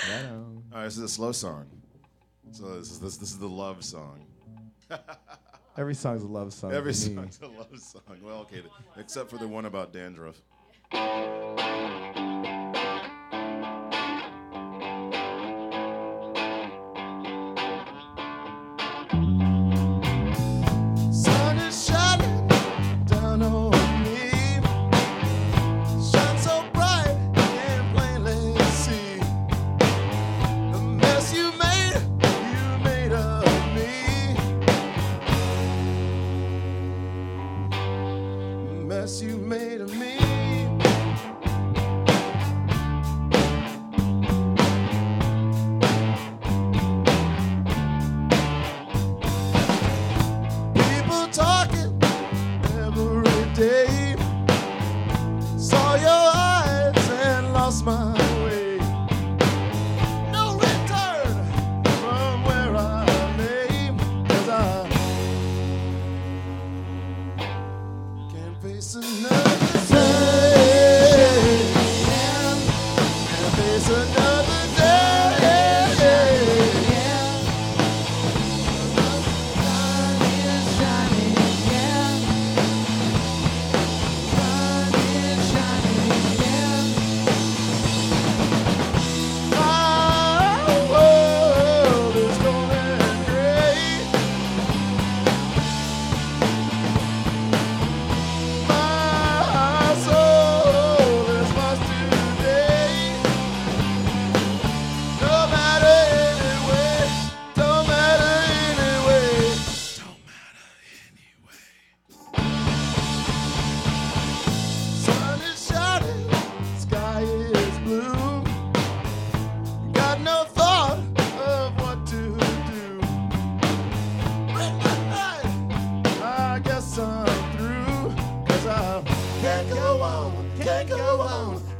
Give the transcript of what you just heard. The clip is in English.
All right, this is a slow song. So this is the love song. Every song's a love song. Every to me. song's a love song. Well, okay, except for the one about dandruff. Sun is shining down on me, shine so bright and plainly see the mess you made of me, the mess you made of me. People talking every day. Saw your eyes and lost my way. No return from where I lay, 'cause I can't face another day. Can't face another day. My world is going gray. My soul is lost today. Don't matter anyway. Don't matter anyway. Don't matter anyway. Sun is shining, sky is blue. Got no thought of what to do. Red light, I guess I'm through. 'Cause I can't go on, can't go on,